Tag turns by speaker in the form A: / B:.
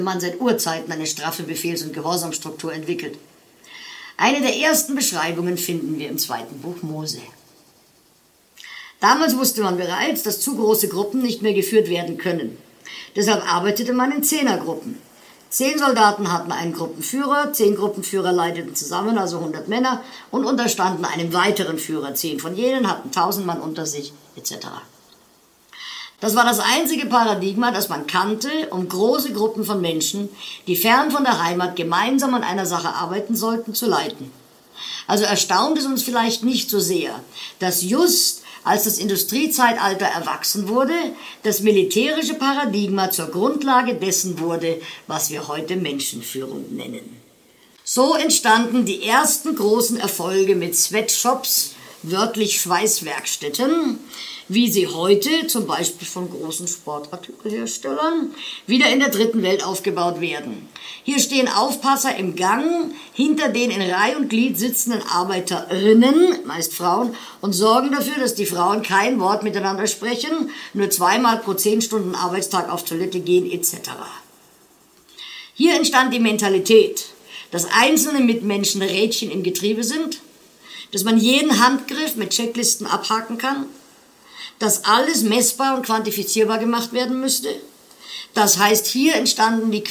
A: man seit Urzeiten eine straffe Befehls- und Gehorsamstruktur entwickelt. Eine der ersten Beschreibungen finden wir im 2. Buch Mose. Damals wusste man bereits, dass zu große Gruppen nicht mehr geführt werden können. Deshalb arbeitete man in 10er-Gruppen. 10 Soldaten hatten einen Gruppenführer, 10 Gruppenführer leiteten zusammen, also 100 Männer, und unterstanden einem weiteren Führer. 10 von jenen hatten 1000 Mann unter sich, etc. Das war das einzige Paradigma, das man kannte, um große Gruppen von Menschen, die fern von der Heimat gemeinsam an einer Sache arbeiten sollten, zu leiten. Also erstaunt es uns vielleicht nicht so sehr, dass just als das Industriezeitalter erwachsen wurde, das militärische Paradigma zur Grundlage dessen wurde, was wir heute Menschenführung nennen. So entstanden die ersten großen Erfolge mit Sweatshops, wörtlich Schweißwerkstätten, wie sie heute, zum Beispiel von großen Sportartikelherstellern, wieder in der dritten Welt aufgebaut werden. Hier stehen Aufpasser im Gang, hinter den in Reih und Glied sitzenden Arbeiterinnen, meist Frauen, und sorgen dafür, dass die Frauen kein Wort miteinander sprechen, nur 2-mal pro 10 Stunden Arbeitstag auf Toilette gehen, etc. Hier entstand die Mentalität, dass einzelne Mitmenschen Rädchen im Getriebe sind, dass man jeden Handgriff mit Checklisten abhaken kann, dass alles messbar und quantifizierbar gemacht werden müsste. Das heißt, hier entstanden die